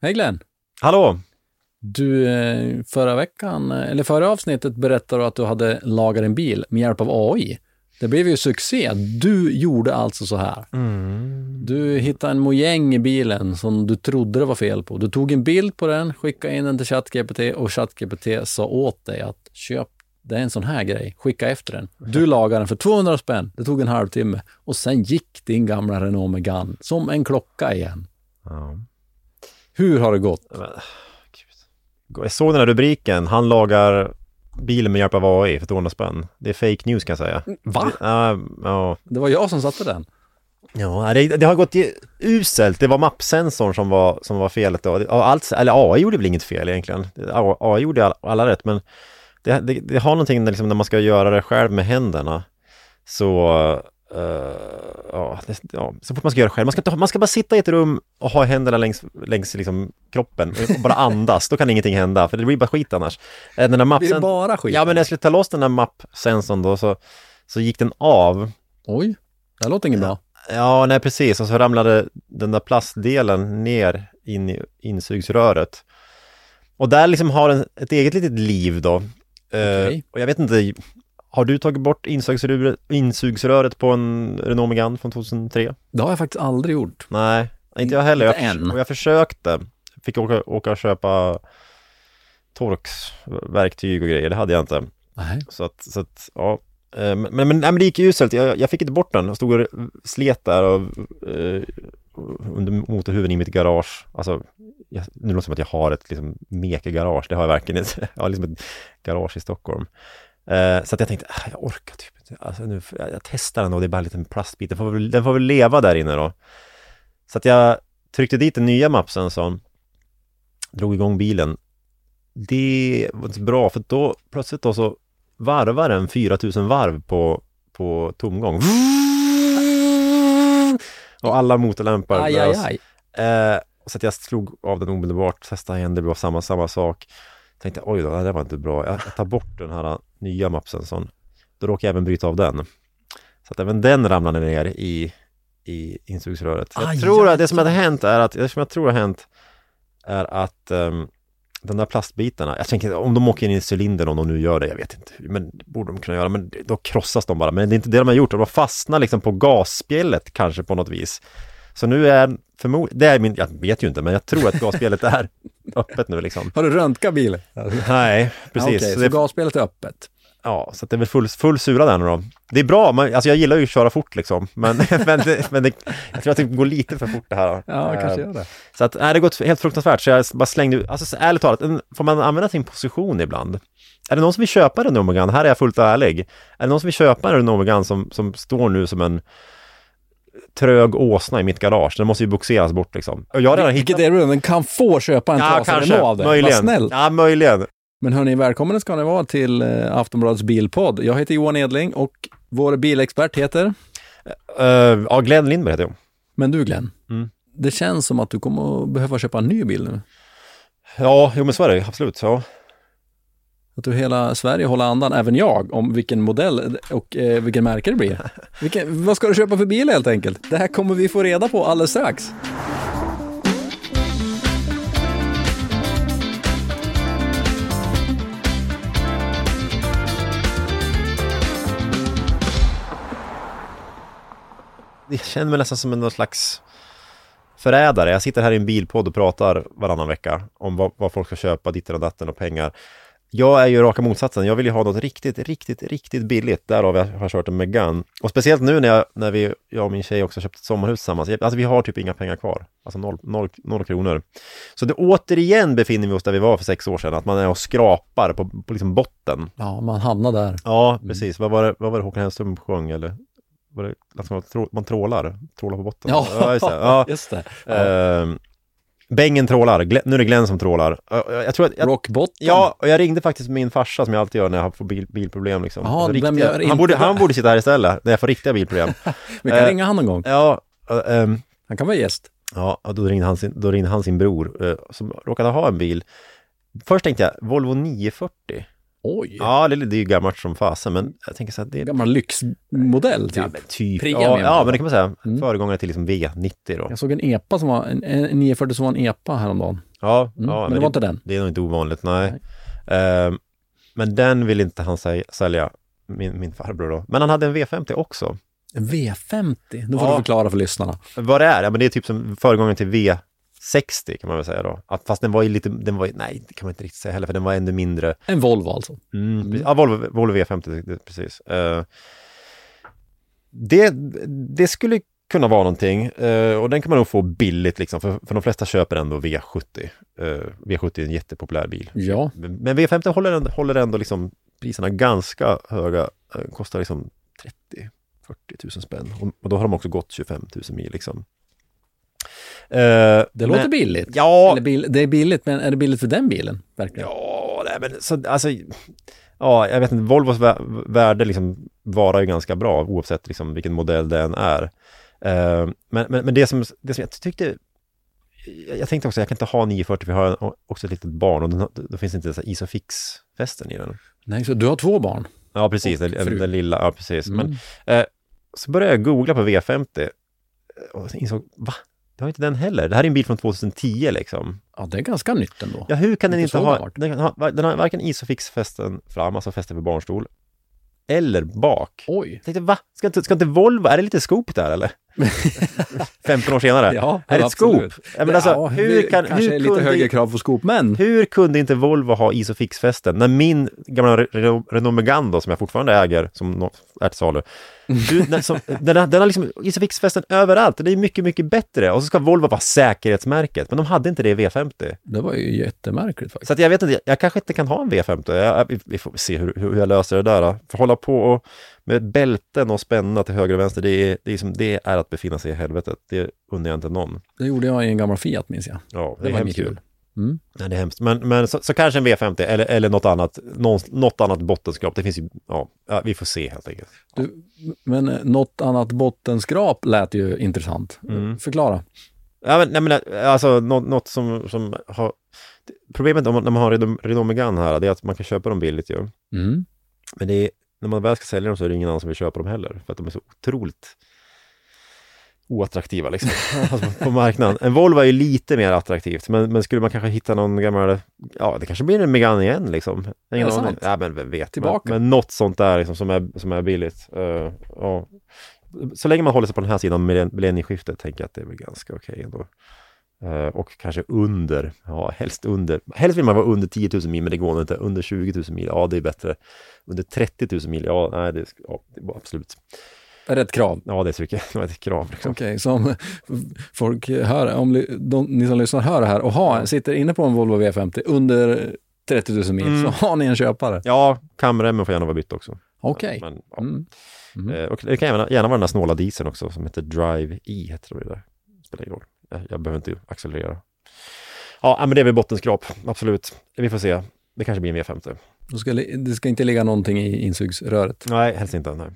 Hej Glenn. Hallå! Du, förra avsnittet berättade du att du hade lagat en bil med hjälp av AI. Det blev ju succé. Du gjorde alltså så här. Du hittade en mojäng i bilen som du trodde det var fel på. Du tog en bild på den, skickade in den till ChatGPT och ChatGPT sa åt dig att köp, det är en sån här grej. Skicka efter den. Du lagade den för 200 spänn. Det tog en halvtimme. Och sen gick din gamla Renault Megane som en klocka igen. Ja. Hur har det gått? Jag såg den här rubriken. Han lagar bilen med hjälp av AI för 200 spänn. Det är fake news kan jag säga. Va? Ja. Det var jag som satte den. Ja, det har gått uselt. Det var mappsensorn som var felet då. AI gjorde väl inget fel egentligen. AI gjorde alla rätt, men det har någonting liksom, när man ska göra det själv med händerna. Så så fort man ska göra det själv. Man ska bara sitta i ett rum och ha händerna längs liksom kroppen och bara andas. Då kan ingenting hända, för det blir bara skit annars. Den där Det är bara skit. Ja, men när jag skulle ta loss den där mappsensorn då så gick den av. Oj, det låter inget bra. Ja, nej precis. Och så ramlade den där plastdelen ner in i insugsröret. Och där liksom har den ett eget litet liv då. Okay. Och jag vet inte, har du tagit bort insugsröret på en Renault Megane från 2003? Det har jag faktiskt aldrig gjort. Nej, inte jag heller. Än. Och jag försökte. Fick åka och köpa torksverktyg och grejer. Det hade jag inte. Nej. Så att ja. Men det gick uselt. Jag fick inte bort den. Jag stod och slet där under motorhuven i mitt garage. Alltså, nu låter det som att jag har ett liksom, meka-garage. Det har jag verkligen inte. Jag har liksom ett garage i Stockholm. Så att jag tänkte, jag orkar typ inte. Alltså, nu, jag testar den och det är bara en liten plastbit. Den får väl leva där inne då. Så att jag tryckte dit den nya mappsensorn. Drog igång bilen. Det var inte bra, för då plötsligt då så varvar den 4000 varv på tomgång. Och alla motorlämpar. Aj. Så att jag slog av den omedelbart. Testade igen, det var samma sak. Tänkte, oj då, det var inte bra. Jag tar bort den här nya mappsensorn. Då råkar jag även bryta av den. Så att även den ramlade ner i insugsröret. Jag tror att det som har hänt är att den där plastbitarna, jag tänker om de åker in i cylindern, om de nu gör det, jag vet inte, men det borde de kunna göra, men då krossas de bara. Men det är inte det de har gjort, de fastnar liksom på gasspjället kanske på något vis. Så nu är jag vet ju inte, men jag tror att gasspjället är öppet nu liksom. Har du röntgat bilen? Nej, precis. Okej, så gasspjället är öppet. Ja, så att det är väl full sura där nu då. Det är bra, alltså jag gillar ju att köra fort liksom. Men jag tror att det går lite för fort det här då. Ja, kanske gör det. Så att det har gått helt fruktansvärt. Så jag bara slängde, alltså ärligt talat, får man använda sin position ibland? Är det någon som vill köpa en Renault Megane? Här är jag fullt ärlig. Är det någon som vill köpa en Renault Megane som står nu som en trög åsna i mitt garage? Den måste ju boxeras bort liksom. Och jag vilket är det? Den kan få köpa en trasig Renault av det. Möjligen. Vad snällt. Ja, möjligen. Men hörni, välkommen ska ni vara till Aftonbladets bilpodd. Jag heter Johan Edling och vår bilexpert heter? Glenn Lindberg heter jag. Men du Glenn, det känns som att du kommer att behöva köpa en ny bil nu. Ja, men så är det, absolut. Ja. Att du hela Sverige håller andan, även jag, om vilken modell och vilken märke det blir. Vad ska du köpa för bil helt enkelt? Det här kommer vi få reda på alldeles strax. Jag känner mig nästan som någon slags förrädare. Jag sitter här i en bilpodd och pratar varannan vecka om vad folk ska köpa, ditten och datten och pengar. Jag är ju raka motsatsen. Jag vill ju ha något riktigt billigt. Därav jag har kört en Megane. Och speciellt nu när jag och min tjej också köpt ett sommarhus tillsammans. Alltså vi har typ inga pengar kvar. Alltså noll kronor. Så det återigen befinner vi oss där vi var för 6 år sedan. Att man är och skrapar på liksom botten. Ja, man hamnar där. Ja, precis. Vad var det Håkan Hellström sjöng eller? Man trålar på botten. Ja, just det. Ja. Bängen trålar. Nu är det Glenn som trålar. Jag tror att Rockbotten. Ja, och jag ringde faktiskt min farsa som jag alltid gör när jag får bilproblem liksom. Aha, han borde sitta här istället när jag får riktiga bilproblem. Vi kan ringa han någon gång. Ja, han kan vara gäst. Ja, då ringde han sin bror som råkade ha en bil. Först tänkte jag Volvo 940. Oj. Ja, det är ju gammalt som fasen, men jag tänker så att det är gammal lyxmodell typ. Ja, men typ. Premium. Ja, men det kan man säga. Föregångare till liksom V90 då. Jag såg en EPA som var en 940 som var en EPA häromdagen. Ja, Men ja, det var inte den. Det är nog inte ovanligt, nej. Men den vill inte han sälja, min farbror då. Men han hade en V50 också. En V50? Nu får du förklara för lyssnarna. Vad det är? Ja, men det är typ som föregången till V60 kan man väl säga då. Fast den var ju lite, nej, det kan man inte riktigt säga heller, för den var ännu mindre. En Volvo alltså? Ja, Volvo V50, precis. Det skulle kunna vara någonting, och den kan man nog få billigt liksom, för de flesta köper ändå V70. V70 är en jättepopulär bil. Ja. Men V50 håller ändå liksom priserna ganska höga, kostar liksom 30-40 000 spänn. Och då har de också gått 25 000 mil liksom. Det låter billigt. Ja. Eller det är billigt, men är det billigt för den bilen? Verkligen? Ja, nej, men så, alltså, ja, jag vet inte, Volvos värde liksom varar ju ganska bra oavsett liksom vilken modell den är. Men det som jag tyckte, jag tänkte också, jag kan inte ha 940 för jag har också ett litet barn och då finns inte så Isofix-fästen i den. Nej, så du har 2 barn? Ja, precis, den lilla, ja precis. Men så började jag googla på V50 och insåg, va? Det har inte den heller. Det här är en bil från 2010 liksom. Ja, det är ganska nytt ändå. Ja, hur kan den inte ha... Bart. Den har varken Isofix-fästen fram, alltså fästen för barnstol, eller bak. Oj. Jag tänkte, va? Ska inte Volvo... Är det lite scoop där, eller? 15 år senare. Ja, är det ett scoop? Ja, men alltså, ja, kanske lite högre krav på scoop, men... Hur kunde inte Volvo ha Isofix-fästen? När min gamla Renault Megane då, som jag fortfarande äger, som är till salu, den har liksom Isofix-fästen överallt. Det är mycket, mycket bättre. Och så ska Volvo vara säkerhetsmärket. Men de hade inte det i V50. Det var ju jättemärkligt faktiskt. Så att jag vet inte, jag kanske inte kan ha en V50. Vi får se hur jag löser det där. Då. För hålla på och med bälten och spänna till höger och vänster, det är att befinna sig i helvetet. Det undrar jag inte någon. Det gjorde jag i en gammal Fiat, minns jag. Ja, det var hemskt kul. Nej, det är hemskt. Men så kanske en V50 eller något annat bottenskrap. Det finns ju, ja, vi får se helt enkelt. Men något annat bottenskrap lät ju intressant. Förklara. Ja, men alltså något som har... Problemet när man har Renault Megane här, det är att man kan köpa dem billigt ju. Men det är, när man väl ska sälja dem så är det ingen annan som vill köpa dem heller. För att de är så otroligt oattraktiva liksom, alltså på marknaden. En Volvo är ju lite mer attraktivt, men skulle man kanske hitta någon gammal, ja, det kanske blir en Megane igen liksom. Ingen aning. Ja, men vem vet. Men något sånt där liksom, som är billigt. Ja. Så länge man håller sig på den här sidan med millennieskiftet, tänker jag att det är väl ganska okej ändå. Och kanske helst vill man vara under 10 000 mil, men det går inte. Under 20 000 mil, ja, det är bättre. Under 30 000 mil, ja, nej, det var absolut. Är det ett krav? Ja, det tycker jag. Det är ett krav. Liksom. Okej, så om folk hör, om ni som lyssnar hör det här och sitter inne på en Volvo V50 under 30 000 mil, så har ni en köpare. Ja, kamremmen får gärna vara bytt också. Okej. Och det kan gärna vara den där snåla dieseln också, som heter Drive E, heter det där. Spelar ingen roll. Jag behöver inte accelerera. Ja, men det är väl bottenskrap, absolut. Vi får se. Det kanske blir en V50. Det ska inte ligga någonting i insugsröret? Nej, helst inte. Nej.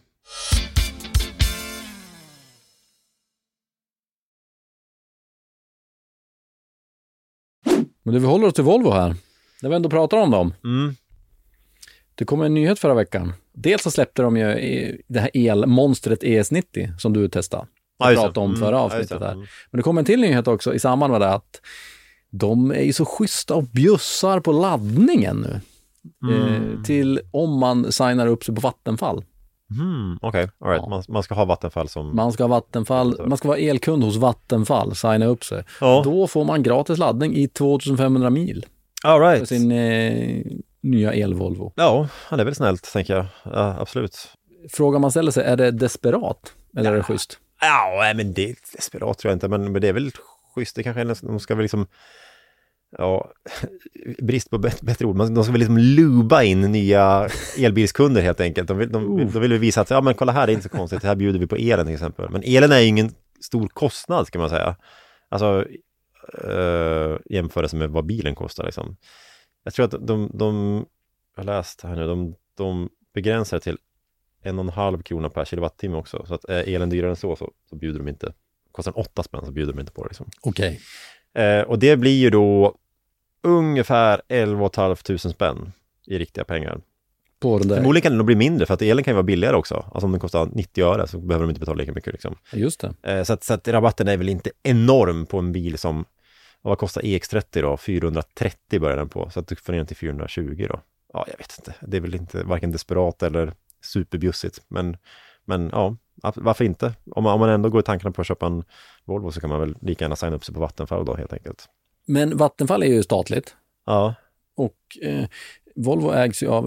Men vi håller oss till Volvo här. När vi ändå pratar om dem. Det kom en nyhet förra veckan. Dels så släppte de ju det här elmonstret ES90 som du testade. Jag pratade om förra avsnittet där. Men det kom en till nyhet också i samband med det, att de är ju så schyssta och bjussar på laddningen nu. Till om man signar upp sig på Vattenfall. Okej, all right. Ja. Man ska ha Vattenfall som... Man ska vara elkund hos Vattenfall, signa upp sig. Ja. Då får man gratis laddning i 2500 mil. All right. För sin nya el-Volvo. Ja, det är väl snällt, tänker jag. Ja, absolut. Frågan man ställer sig, är det desperat? Eller är det schysst? Ja, men det är desperat tror jag inte. Men det är väl schysst. Det kanske är, de ska väl liksom... Ja, brist på bättre ord. De ska väl liksom luba in nya elbilskunder helt enkelt. De vill visa att, ja men kolla här, det är inte så konstigt. Det här bjuder vi på elen till exempel. Men elen är ju ingen stor kostnad, ska man säga. Alltså, jämförelse med vad bilen kostar liksom. Jag tror att de jag har läst här nu, de begränsar till 1,5 krona per kilowattimme också. Så att elen dyrare än så bjuder de inte. Kostar 8 spänn så bjuder de inte på det liksom. Okej. Och det blir ju då ungefär 11 500 spänn i riktiga pengar. Förmodligen kan det nog bli mindre, för att elen kan ju vara billigare också. Alltså om den kostar 90 öre så behöver de inte betala lika mycket liksom. Just det. Så att rabatten är väl inte enorm på en bil som Och vad kostar EX30 då? 430 börjar den på. Så att du får ner den till 420 då. Ja, jag vet inte. Det är väl inte varken desperat eller superbjussigt. Men ja, varför inte? Om man ändå går i tankarna på att köpa en Volvo så kan man väl lika gärna signa upp sig på Vattenfall då helt enkelt. Men Vattenfall är ju statligt. Ja. Och Volvo ägs ju av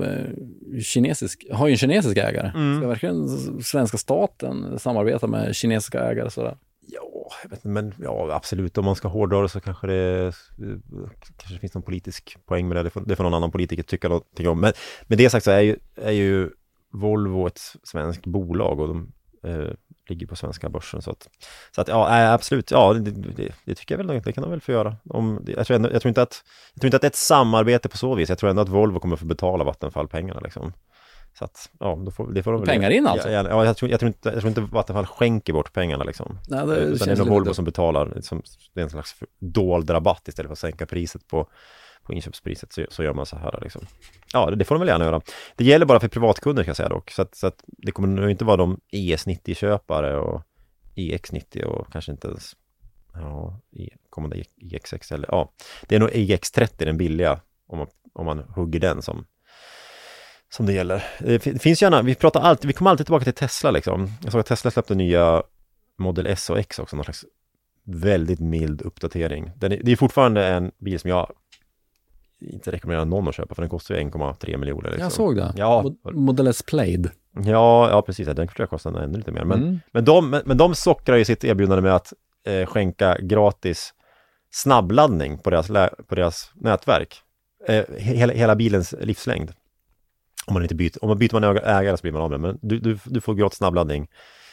har ju en kinesisk ägare. Ska verkligen svenska staten samarbeta med kinesiska ägare sådär? Ja, jag vet inte, men ja, absolut. Om man ska hårdra det så kanske det finns någon politisk poäng med det. Det får någon annan politiker tycka någonting om. Men det sagt så är ju Volvo ett svenskt bolag och de ligger på svenska börsen. Så att ja, absolut. Ja, det tycker jag väl. Det kan de väl få göra. Jag tror inte att det är ett samarbete på så vis. Jag tror ändå att Volvo kommer få betala Vattenfall pengarna liksom. Så att, ja, det får de pengar in alltså? Ja, jag tror inte Vattenfall skänker bort pengarna liksom. Nej, det är nog Volvo som betalar. Det är en slags dold rabatt istället för att sänka priset på inköpspriset så gör man så här liksom. Ja, det får de väl gärna göra. Det gäller bara för privatkunder kan jag säga dock. Så att det kommer nog inte vara de ES90-köpare och EX90 och kanske inte ens kommande EX6 eller ja. Det är nog EX30 den billiga om man hugger den som det gäller. Det finns gärna, vi kommer alltid tillbaka till Tesla liksom. Jag såg att Tesla släppte nya Model S och X också, någon slags väldigt mild uppdatering. Det är fortfarande en bil som jag inte rekommenderar någon att köpa för den kostar ju 1,3 miljoner. Liksom. Jag såg det. Ja. Model S Plaid. Ja, precis. Den tror jag kostar ännu lite mer. Men de sockrar ju sitt erbjudande med att skänka gratis snabbladdning på deras nätverk. Hela bilens livslängd. Om man byter ägare så blir man av med. Men du får gratis snabbladdning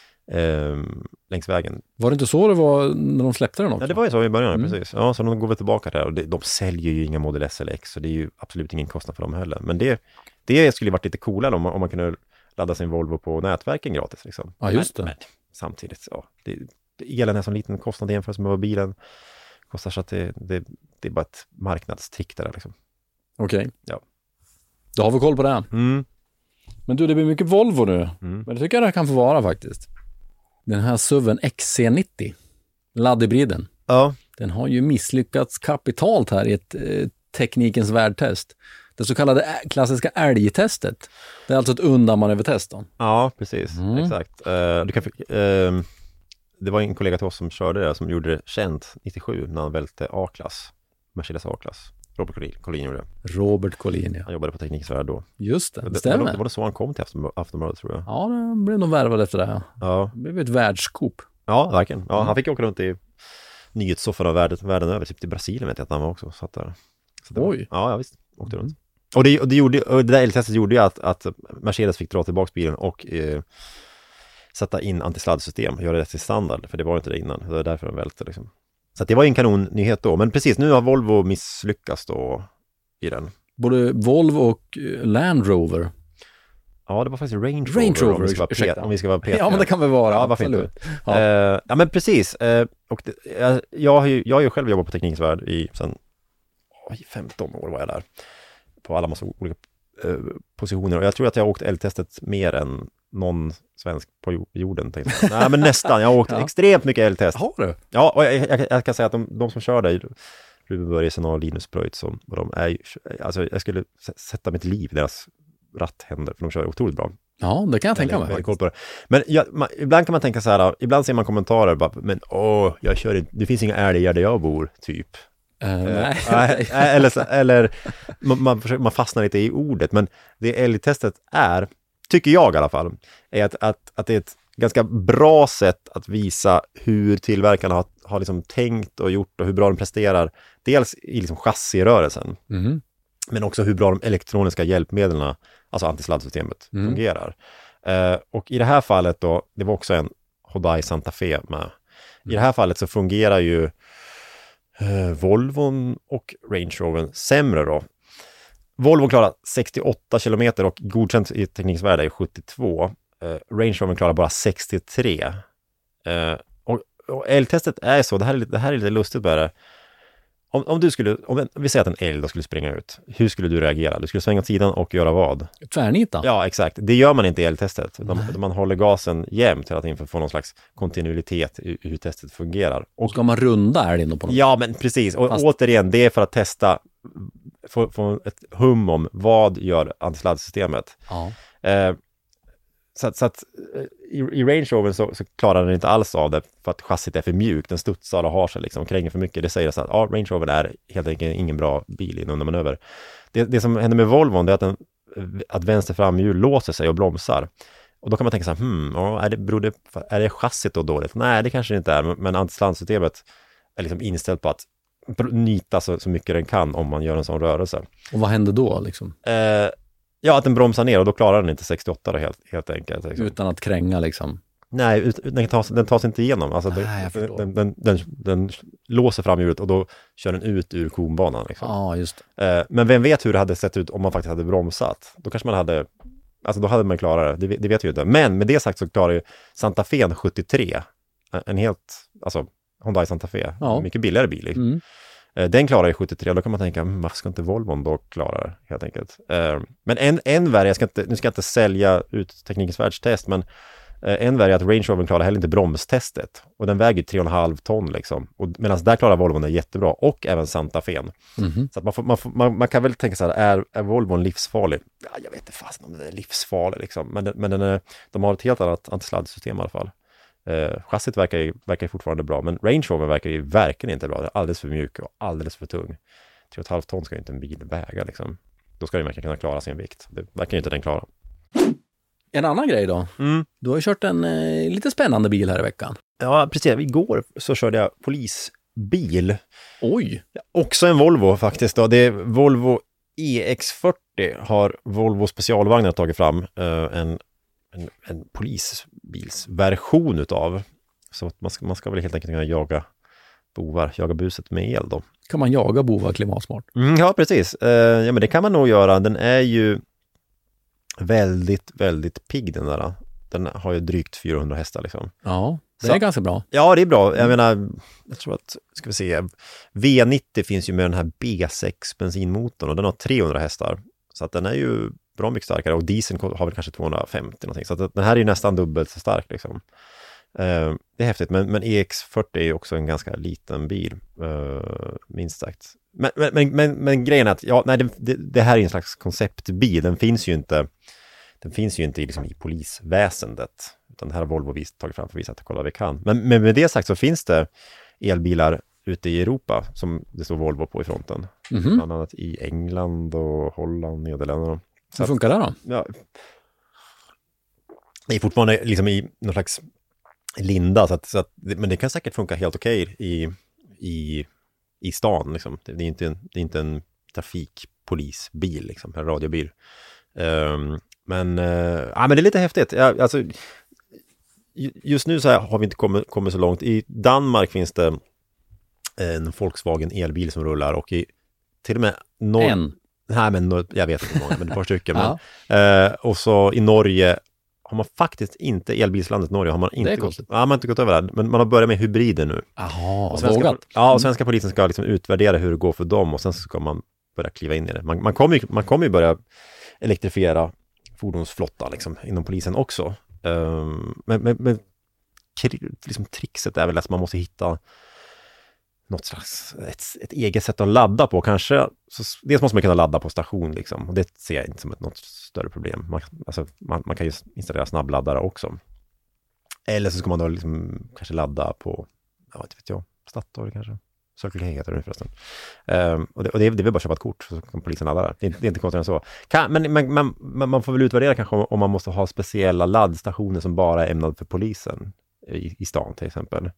längs vägen. Var det inte så det var när de släppte den också? Ja, det var ju så i början, precis. Ja, så de går väl tillbaka där. Och de säljer ju inga Model S eller X, så det är ju absolut ingen kostnad för dem heller. Men det skulle varit lite coolare om man kunde ladda sin Volvo på nätverken gratis. Liksom. Ja, just det. Men samtidigt, ja. Elen är så liten kostnad jämfört med vad bilen kostar, så att det är bara ett marknadstrick där liksom. Okej. Ja. Då har vi koll på det. Men du, det blir mycket Volvo nu. Men det tycker jag det kan få vara faktiskt. Den här SUVen XC90, laddhybriden. Ja. Den har ju misslyckats kapitalt här i ett teknikens världtest. Det så kallade klassiska älgtestet. Det är alltså ett undanmanövertest då. Ja, precis. Exakt. Det var en kollega till oss som körde det, som gjorde det känt 97 när han välte A-klass. Mercedes A-klass. Robert Collin gjorde det. Robert Collin, ja. Han jobbade på Teknikens Värld då. Just det, stämmer. Det var så han kom till Aftonbladet, tror jag. Ja, det blev nog värvad efter det. Ja. Det blev ett världsskop. Ja, verkligen. Ja, han fick åka runt i nyhetssofforna världen över. Typ till Brasilien vet jag att han var också. Satt där. Oj. Ja, visst. Åkte runt. Och det där eltestet gjorde ju att Mercedes fick dra tillbaka bilen och sätta in antisladdsystem och göra det till standard. För det var inte det innan. Det var därför de välte liksom. Så att det var en kanonnyhet då. Men precis, nu har Volvo misslyckats då i den. Både Volvo och Land Rover. Ja, det var faktiskt Range Rover om vi ska vara petiga. Ja, men det kan väl vara. Ja, varför inte? Ja, men precis. Och jag har ju själv jobbat på Teknikens Värld i 15 år var jag där. På alla massa olika positioner. Och jag tror att jag har åkt eltestet mer än någon svensk på jorden. Nej, men nästan. Jag har åkt extremt mycket eltest. Har du? Ja, och jag kan säga att de som kör där, Ruben Börjesson och Linus Bröjt, de är, alltså jag skulle sätta mitt liv i deras ratthänder, för de kör otroligt bra. Ja, det kan jag tänka mig. Men ibland kan man tänka så här, ibland ser man kommentarer bara, men jag kör inte, det finns inga älgar där jag bor, typ. Nej. Eller man fastnar lite i ordet, men det älgtestet är, tycker jag i alla fall, är att det är ett ganska bra sätt att visa hur tillverkarna har liksom tänkt och gjort och hur bra de presterar. Dels i liksom chassirörelsen, men också hur bra de elektroniska hjälpmedlen, alltså antisladdsystemet, fungerar. Och i det här fallet då, det var också en Hyundai Santa Fe med. I det här fallet så fungerar ju Volvon och Range Rover sämre då. Volvo klarar 68 kilometer och godkänt i Teknikens Värld är 72. Range Rover klarar bara 63. Och eltestet är så, det här är lite lustigt bara. Om vi säger att en älg då skulle springa ut, hur skulle du reagera? Du skulle svänga åt sidan och göra vad? Tvärnita? Ja, exakt. Det gör man inte i älgtestet. Man håller gasen jämnt hela tiden för att få någon slags kontinuitet i hur testet fungerar. Och ska man runda älgen då på något? Ja, men precis. Och återigen, det är för att testa, få ett hum om vad gör antisladdsystemet. Ja. Så att i Range Rover så klarar den inte alls av det för att chassit är för mjukt. Den studsar och har sig liksom, kränger för mycket. Det säger så att Range Rover är helt enkelt ingen bra bil i en undermanöver. Det som händer med Volvon det är att vänster framhjul låser sig och bromsar. Och då kan man tänka så här, är det chassit då dåligt? Nej, det kanske det inte är. Men antisladdsystemet är liksom inställt på att nita så mycket den kan om man gör en sån rörelse. Och vad händer då liksom? Ja, att den bromsar ner och då klarar den inte 68 då, helt enkelt. Liksom. Utan att kränga liksom? Nej, den tas inte igenom. Alltså, den låser framhjulet och då kör den ut ur konbanan. Liksom. Ja, just det. Men vem vet hur det hade sett ut om man faktiskt hade bromsat? Då kanske man hade... Alltså då hade man klarat det. Det vet vi ju inte. Men med det sagt så klarar ju Santa Fe 73. En helt... Alltså, Hyundai Santa Fe. Ja. Mycket billigare bil. Liksom. Mm. Den klarar ju 73 och då kan man tänka, varför ska inte Volvon då klara det helt enkelt? Men en värre, nu ska jag inte sälja ut Teknikens världstest, men en värre är att Range Rover klarar heller inte bromstestet. Och den väger 3,5 ton liksom. Medan där klarar Volvon det jättebra. Och även Santa Fe. Mm-hmm. Så att man kan väl tänka så här, är Volvon livsfarlig? Ja, jag vet inte fast om den är livsfarlig liksom. Men de har ett helt annat antisladdsystem i alla fall. Chassit verkar ju fortfarande bra, men Range Rover verkar ju verkligen inte bra. Det är alldeles för mjuk och alldeles för tung. 3,5 ton ska ju inte en bil väga liksom. Då ska den verkligen kunna klara sin vikt. Det verkar ju inte den klara. En annan grej då. Du har ju kört en lite spännande bil här i veckan. Ja, precis. Igår så körde jag polisbil. Oj! Också en Volvo faktiskt då. Det är Volvo EX40 har Volvo specialvagnar tagit fram en polisbilsversion utav. Så att man ska väl helt enkelt kunna jaga buset med el då. Kan man jaga bovar klimatsmart? Ja, precis. Ja, men det kan man nog göra. Den är ju väldigt, väldigt pigg den där. Den har ju drygt 400 hästar liksom. Ja, det är ganska bra. Ja, det är bra. Jag menar, jag tror att, ska vi se, V90 finns ju med den här B6 bensinmotorn och den har 300 hästar. Så att den är ju bra mycket starkare och dieseln har väl kanske 250 någonting. Så att den här är ju nästan dubbelt så stark liksom. Det är häftigt, men EX40 är ju också en ganska liten bil, minst sagt. Men grejen är att det här är en slags konceptbil. Den finns ju inte liksom i polisväsendet. Utan det här har Volvo tagit fram för att visa att kolla vi kan. Men med det sagt så finns det elbilar ute i Europa som det står Volvo på i fronten. Mm-hmm. Bland annat i England och Holland, Nederländerna. Hur funkar det då? Ja, det är fortfarande liksom i någon slags linda. Men det kan säkert funka helt okej i stan. Liksom. Det är inte en trafikpolisbil, liksom, en radiobil. Men det är lite häftigt. Alltså, just nu så har vi inte kommit så långt. I Danmark finns det en Volkswagen elbil som rullar och till och med jag vet inte hur många, men ett par stycken. Och så i Norge har man faktiskt inte, elbilslandet Norge har man inte man har inte gått över det, men man har börjat med hybrider nu. Jaha, och svenska polisen ska liksom utvärdera hur det går för dem och sen ska man börja kliva in i det. Man kommer ju börja elektrifiera fordonsflotta liksom, inom polisen också. Men liksom, trixet är väl att man måste hitta något slags ett eget sätt att ladda på. Kanske, dels måste man kunna ladda på station liksom, och det ser jag inte som något större problem. Man kan ju installera snabbladdare också. Eller så ska man då liksom kanske ladda på, Statoil kanske. Circle K heter det nu förresten. Och det är väl bara att köpa ett kort så kan polisen ladda där. Det är inte konstigt än så. Men man får väl utvärdera kanske om man måste ha speciella laddstationer som bara är ämnade för polisen i stan till exempel.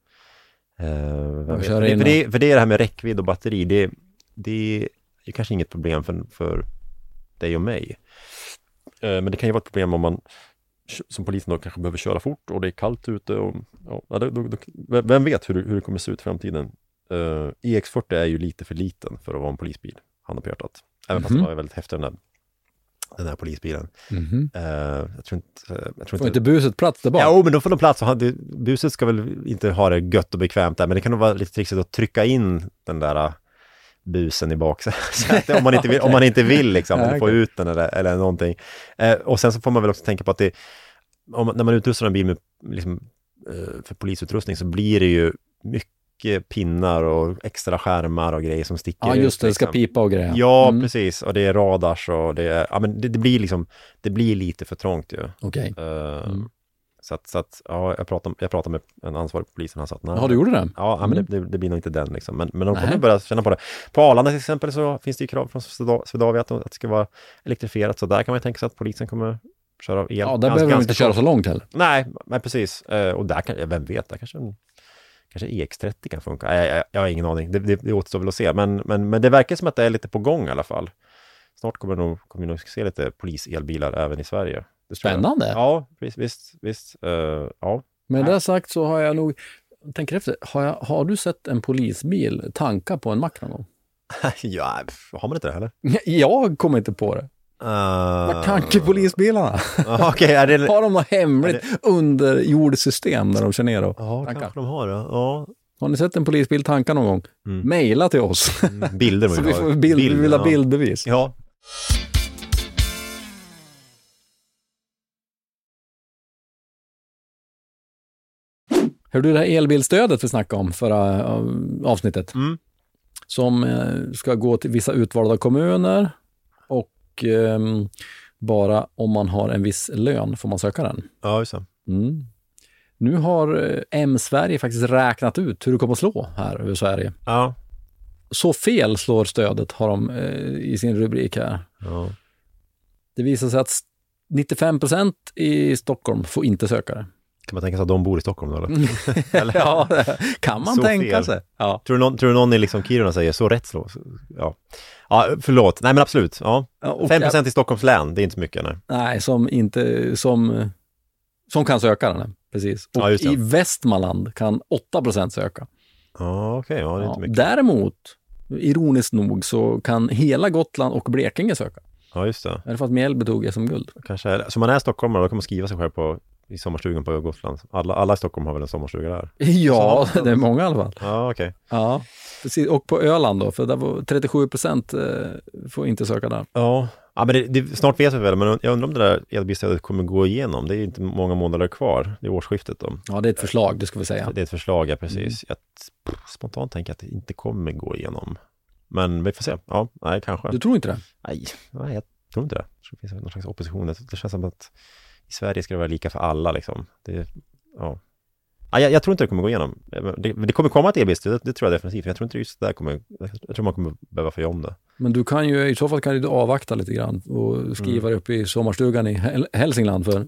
För det är det här med räckvidd och batteri. Det är kanske inget problem för dig och mig. Men det kan ju vara ett problem om man som polisen då kanske behöver köra fort och det är kallt ute. Och, vem vet hur det kommer se ut i framtiden. EX40 är ju lite för liten för att vara en polisbil. Han har pjärtat. Även fast den var väldigt häftig den här polisbilen. Jag tror inte... Får inte buset plats där bak? Ja, men då får de plats. Buset ska väl inte ha det gött och bekvämt där, men det kan nog vara lite trixigt att trycka in den där busen i baksätet om man inte vill liksom, eller få ut den eller någonting. Och sen så får man väl också tänka på att när man utrustar en bil med liksom, för polisutrustning så blir det ju mycket pinnar och extra skärmar och grejer som sticker ut. Ja, just det, liksom. ska pipa och grejer. Ja, precis. Och det är radars och det är, ja men det blir liksom, det blir lite för trångt ju. Okej. Så att ja, jag pratade med en ansvarig på polisen, han sa att nej. Ja, du gjorde det? Ja, men det blir nog inte den liksom. Men de kommer börja känna på det. På Arlanda till exempel så finns det ju krav från Swedavia att det ska vara elektrifierat, så där kan man ju tänka sig att polisen kommer köra el. Ja, där behöver de inte köra så långt heller. Nej, precis. Och där kan, vem vet, där kanske EX30 kan funka. Jag har ingen aning. Det återstår väl att se. Men det verkar som att det är lite på gång i alla fall. Snart kommer vi nog se lite poliselbilar även i Sverige. Spännande. Ja, visst. Ja. Men det sagt så har jag nog, tänker efter, har du sett en polisbil tanka på en mack någon gång? Ja, har man inte det heller? Jag kommer inte på det. Vad tankar polisbilarna? Okay, har de något hemligt underjordsystem där de kör ner och tankar? Ja, kanske de har det. Ja. Har ni sett en polisbil tanka någon gång? Maila till oss. Bilder. Så vi får vi vill ha bildbevis. Ja. Hör du det här elbilstödet vi snackade om förra avsnittet? Som ska gå till vissa utvalda kommuner och bara om man har en viss lön får man söka den. Ja, just det. Nu har M-Sverige faktiskt räknat ut hur det kommer att slå här över Sverige. Ja. Så fel slår stödet, har de i sin rubrik här. Ja. Det visar sig att 95% i Stockholm får inte söka det. Kan man tänka sig att de bor i Stockholm då, eller? Ja, kan man så tänka fel. sig. Ja. Tror du någon i liksom Kiruna säger så rätt slå? Ja, förlåt. Nej, men absolut. Ja. 5% i Stockholms län, det är inte så mycket. Nej, som kan söka den. Precis. Och i Västmanland kan 8% söka. Ja, okej. Ja, det är inte mycket. Däremot, ironiskt nog, så kan hela Gotland och Blekinge söka. Ja, just det. Är det för att Mjällby tog SM-guld? Kanske. Så man är stockholmare, då kan man skriva sig själv i sommarstugan på Gotland. Alla i Stockholm har väl en sommarstuga där? Ja, det är många i alla fall. Ja, okej. Ja, precis. Och på Öland då, för där var 37% får inte söka där. Ja, men snart vet vi väl, men jag undrar om det där elbilstödet kommer gå igenom. Det är inte många månader kvar, det är årsskiftet då. Ja, det är ett förslag, det ska vi säga. Det är ett förslag, ja, precis. Jag spontant tänker att det inte kommer gå igenom. Men vi får se. Ja, nej, kanske. Du tror inte det? Nej, jag tror inte det. Det finns någon slags opposition. Det känns som att i Sverige ska det vara lika för alla liksom. Jag tror inte det kommer gå igenom. Det kommer komma ett elbilstöd, det tror jag definitivt. Jag tror inte just det där jag tror man kommer behöva få om det. Men du kan ju, i så fall kan du avvakta lite grann och skriva upp i sommarstugan i Hälsingland för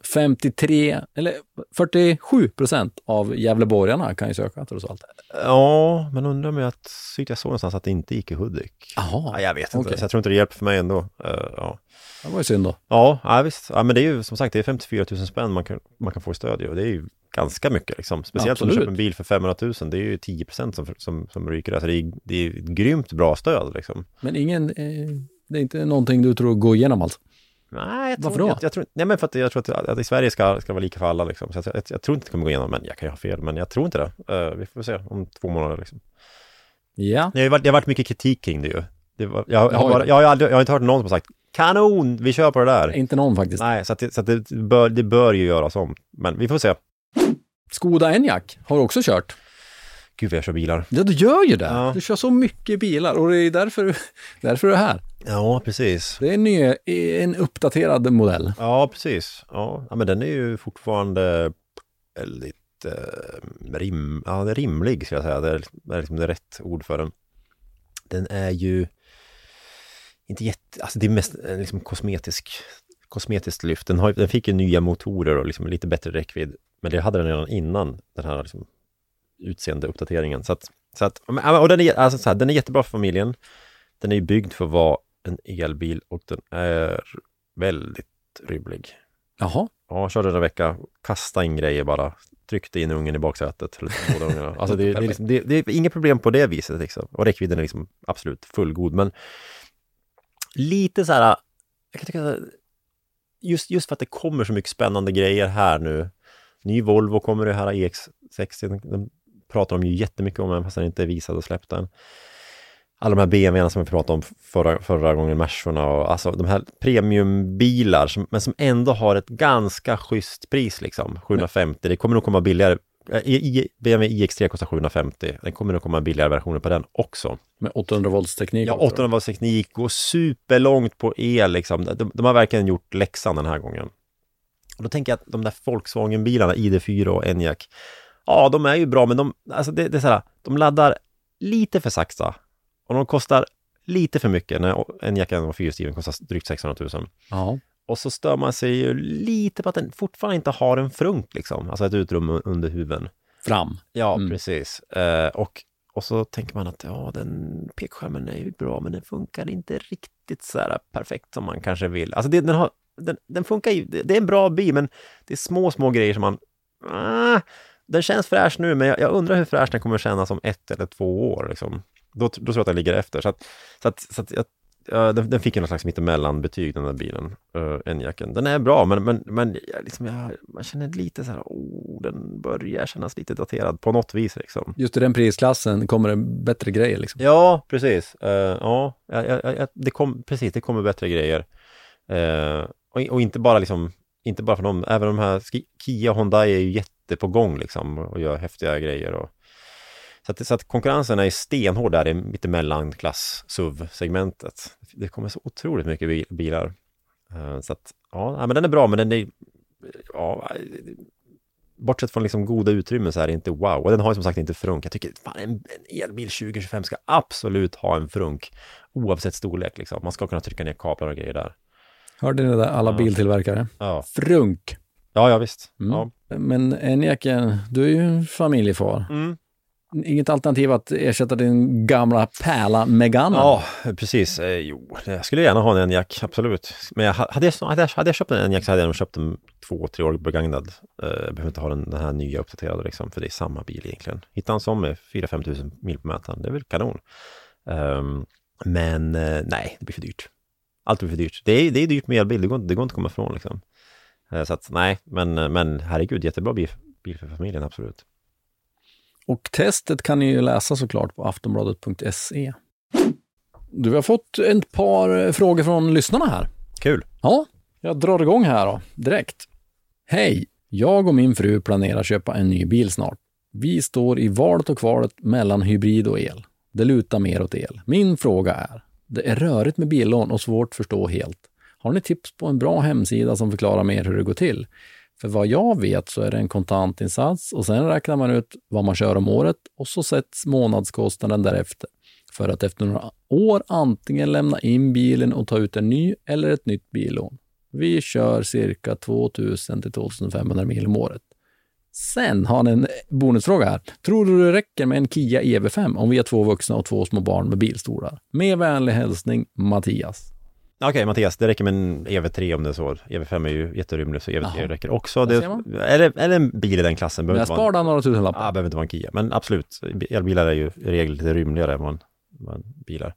47% av Gävleborgarna kan ju söka trots allt. Ja, men undrar mig att jag såg någonstans att det inte gick i Hudik. Jaha. Jag vet inte, så jag tror inte det hjälper för mig ändå. Ja. Det var ju synd då. Ja, visst. Ja, men det är ju som sagt, det är 54 000 spänn man kan få i stöd och det är ju ganska mycket liksom. Speciellt om du köper en bil för 500 000, det är ju 10% som ryker. Alltså det är ett grymt bra stöd liksom. Men det är inte någonting du tror går igenom alltså? Nej, varför då? Men för att jag tror att i Sverige ska vara lika för alla liksom. Så jag tror inte det kommer gå igenom, men jag kan ju ha fel, men jag tror inte det. Vi får se om 2 månader liksom. Ja. Det har varit mycket kritik kring det ju. Jag har inte hört någon som har sagt kanon, vi kör på det där. Inte någon faktiskt. Nej, så det bör ju göras om. Men vi får se. Skoda Enyaq har du också kört. Gud, jag kör bilar. Ja, du gör ju det. Ja. Du kör så mycket bilar och det är därför du är här. Ja, precis. Det är en uppdaterad modell. Ja, precis. Ja, men den är ju fortfarande väldigt rimlig, ska jag säga. Det är liksom det rätt ord för den. Den är ju inte alltså det är mest liksom kosmetiskt lyft. Den fick ju nya motorer och liksom lite bättre räckvidd, men det hade den redan innan den här liksom utseende uppdateringen. Så att och den är alltså så här, den är jättebra för familjen. Den är ju byggd för att vara en elbil och den är väldigt rymlig. Jaha. Ja, körde den en vecka, kasta in grejer bara, tryckte in ungen i baksätet. Alltså det är inga problem på det viset liksom. Och räckvidden är liksom absolut fullgod, men lite så här, jag kan tycka just för att det kommer så mycket spännande grejer här nu. Ny Volvo kommer det här, EX60, den pratar de ju jättemycket om, fast den inte är visad och släppt än. alla de här BMW:na som vi pratade om förra gången, Mersorna och alltså de här premiumbilar men som ändå har ett ganska schysst pris liksom, 750. Det kommer nog komma billigare. BMW iX3 kostar 750. Den kommer nog komma billigare versioner på den också. Med 800 volts teknik. Ja, 800 volts teknik, går superlångt på el liksom. De har verkligen gjort läxan den här gången. Och då tänker jag att de där Volkswagen-bilarna, ID4 och Enyaq, ja, de är ju bra, men alltså det är så här, de laddar lite för sakta och de kostar lite för mycket. När Enyaqen var 4-stiven kostar drygt 600 000. Ja. Och så stör man sig ju lite på att den fortfarande inte har en frunk liksom, alltså ett utrymme under huven. Fram. Ja, precis. Och så tänker man att ja, den pekskärmen är ju bra, men den funkar inte riktigt så här perfekt som man kanske vill. Alltså den funkar ju, det är en bra bil, men det är små grejer som man den känns fräsch nu, men jag undrar hur fräsch den kommer att kännas om 1 eller 2 år liksom. Då tror jag att den ligger efter. Så att den fick ju någon slags mittemellan betyg, den där bilen, Enyaqen. Den är bra, men man känner lite så här, den börjar kännas lite daterad på något vis liksom. Just i den prisklassen kommer det bättre grejer liksom. Ja, precis. Det kommer bättre grejer. Och inte bara för dem, även de här Kia och Hyundai är ju jätte på gång liksom och gör häftiga grejer och så att konkurrensen är stenhård där i mittemellanklass SUV-segmentet. Det kommer så otroligt mycket bilar. Så att, ja, men den är bra, men den är, ja, bortsett från liksom goda utrymmen så är det inte wow. Och den har ju som sagt inte frunk. Jag tycker fan, en elbil 2025 ska absolut ha en frunk oavsett storlek liksom. Man ska kunna trycka ner kablar och grejer där. Hörde ni det, alla biltillverkare? Ja. Frunk. Ja, visst. Mm. Ja. Men Enyaqen, du är ju familjefar. Inget alternativ att ersätta din gamla pärla Megane? Ja, precis. Jo, jag skulle gärna ha en Enyaq, absolut. Men hade jag köpt en Enyaq så hade jag nog köpt den 2-3 år begagnad. Jag behöver inte ha den här nya uppdaterade liksom, för det är samma bil egentligen. Hitta en som med 4-5 tusen mil på mätaren, det är väl kanon. Men nej, det blir för dyrt. Allt blir för dyrt. Det är dyrt med elbil, det går inte att komma ifrån liksom. Så att nej, men herregud, jättebra bil för familjen, absolut. Och testet kan ni ju läsa såklart på aftonbladet.se. Du har fått ett par frågor från lyssnarna här. Kul. Ja, jag drar igång här då, direkt. Hej, jag och min fru planerar köpa en ny bil snart. Vi står i valet och kvalet mellan hybrid och el. Det lutar mer åt el. Min fråga är, det är rörigt med billån och svårt att förstå helt. Har ni tips på en bra hemsida som förklarar mer hur det går till? För vad jag vet så är det en kontantinsats och sen räknar man ut vad man kör om året och så sätts månadskostnaden därefter. För att efter några år antingen lämna in bilen och ta ut en ny eller ett nytt billån. Vi kör cirka 2000 till 2500 mil om året. Sen har ni en bonusfråga här. Tror du det räcker med en Kia EV5 om vi är 2 vuxna och 2 små barn med bilstolar? Med vänlig hälsning, Mattias. Okej, Mattias, det räcker med en EV3 om det är så. EV5 är ju jätterymlig, så EV3 räcker också. Eller en bil i den klassen. Men jag sparar några tusenlappar. Ja, behöver inte vara en Kia. Men absolut, elbilar är ju i regel lite rymligare än vad bilar.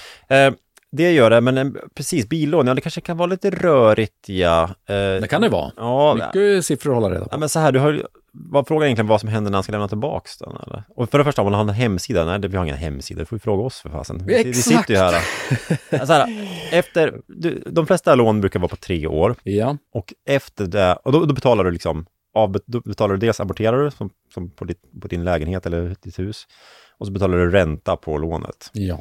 Det gör det, men precis, billån, ja, det kanske kan vara lite rörigt, ja. Det kan det vara. Ja, mycket siffror att hålla reda på. Ja, men så här, vad frågar egentligen vad som händer när han ska lämna tillbaks den, eller? Och för det första, om man har en hemsida, nej, vi har ingen hemsida, det får vi fråga oss för fasen. Vi sitter ju här. Så här, de flesta lån brukar vara på 3 år. Ja. Och efter det, och då betalar du liksom, då betalar du dels amorterar du som på din lägenhet eller ditt hus. Och så betalar du ränta på lånet. Ja.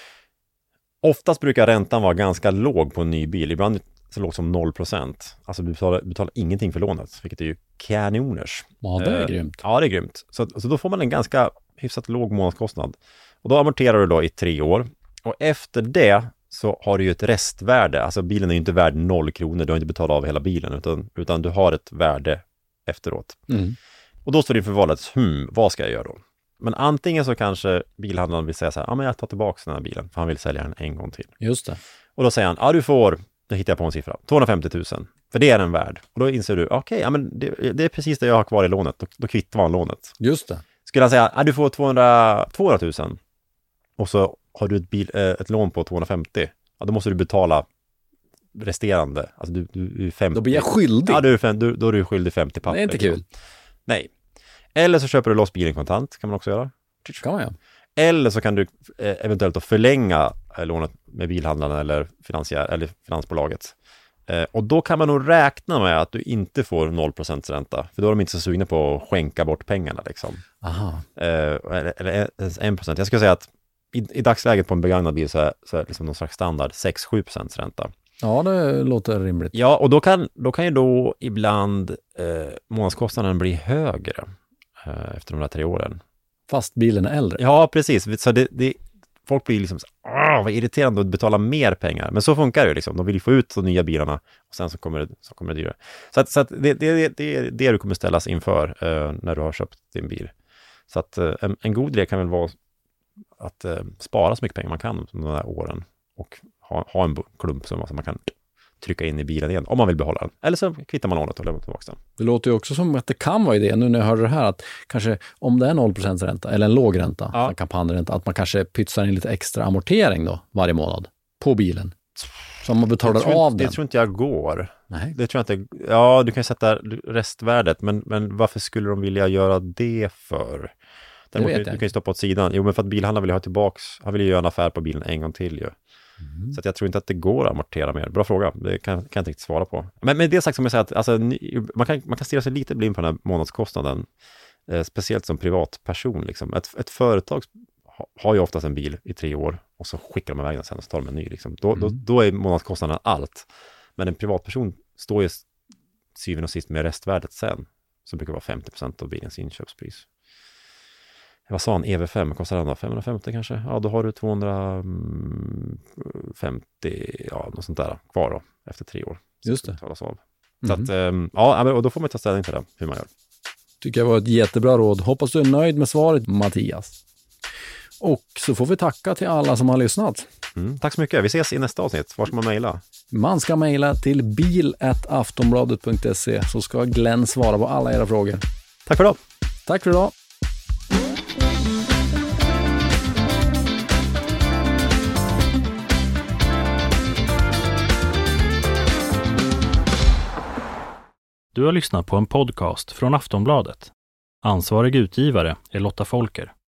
Oftast brukar räntan vara ganska låg på en ny bil. Ibland så låg som 0%. Alltså du betalar ingenting för lånet, vilket är ju kanoners. Ja, det är grymt. Ja, det är grymt. Så då får man en ganska hyfsat låg månadskostnad. Och då amorterar du då i 3 år. Och efter det så har du ju ett restvärde. Alltså bilen är ju inte värd 0 kronor. Du har inte betalat av hela bilen, utan du har ett värde efteråt. Mm. Och då står det inför valet, vad ska jag göra då? Men antingen så kanske bilhandlaren vill säga så här, ja, men jag tar tillbaka den här bilen, för han vill sälja den en gång till. Just det. Och då säger han, ja, du får, då hittar jag på en siffra, 250 000. För det är den värd. Och då inser du, okej, ja, men det är precis det jag har kvar i lånet. Då kvittar man lånet. Just det. Skulle han säga, ja, du får 200 000. Och så har du ett lån på 250. Ja, då måste du betala resterande. Alltså du är 50. Då blir jag skyldig. Ja, då är du skyldig 50 papper. Det är inte kul. Nej. Eller så köper du loss bilen kontant, kan man också göra. Kan man göra. Eller så kan du eventuellt då förlänga lånet med bilhandlaren eller finansbolaget. Och då kan man nog räkna med att du inte får 0% ränta. För då är de inte så sugna på att skänka bort pengarna. Liksom. Aha. Eller 1%. Jag skulle säga att i dagsläget på en begagnad bil så är liksom någon slags standard 6-7% ränta. Ja, det låter rimligt. Ja, och då kan ju då ibland månadskostnaden bli högre efter de där 3 åren. Fast bilen är äldre. Ja, precis. Så folk blir liksom vad irriterande att betala mer pengar. Men så funkar det ju liksom. De vill ju få ut de nya bilarna och sen så kommer det dyrare. Så att det är det du kommer ställas inför när du har köpt din bil. Så att en god idé kan väl vara att spara så mycket pengar man kan de här åren och ha en klump som man kan trycka in i bilen igen om man vill behålla den. Eller så kvittar man lånet och lämnar tillbaka den. Det låter ju också som att det kan vara idé nu när jag hörde det här att kanske om det är 0% ränta eller en låg ränta, en kampanjränta, att man kanske pytsar in lite extra amortering då varje månad på bilen. Så man betalar av den. Det tror inte jag går. Nej. Det tror jag inte. Ja, du kan ju sätta restvärdet, men varför skulle de vilja göra det för? Du kan ju stoppa åt sidan. Jo, men för att bilhandlaren vill ha tillbaks, han vill ju göra en affär på bilen en gång till ju. Så att jag tror inte att det går att amortera mer. Bra fråga, det kan jag inte riktigt svara på. Men med det sagt som jag säger att alltså, man kan stirra sig lite blind på den här månadskostnaden. Speciellt som privatperson. Liksom. Ett företag har ju oftast en bil i 3 år och så skickar de iväg den sen och så tar de en ny. Liksom. Då är månadskostnaden allt. Men en privatperson står ju syvende och sist med restvärdet sen. Som brukar vara 50% av bilens inköpspris. Vad sa han? EV5 kostar den då? 550 kanske? Ja, då har du 250, något sånt där kvar då, efter 3 år. Just det. Så att, och då får man ta ställning till det, hur man gör. Tycker jag var ett jättebra råd. Hoppas du är nöjd med svaret, Mattias. Och så får vi tacka till alla som har lyssnat. Tack så mycket. Vi ses i nästa avsnitt. Var ska man mejla? Man ska mejla till bil@aftonbladet.se så ska Glenn svara på alla era frågor. Tack för idag. Tack för idag. Du har lyssnat på en podcast från Aftonbladet. Ansvarig utgivare är Lotta Folker.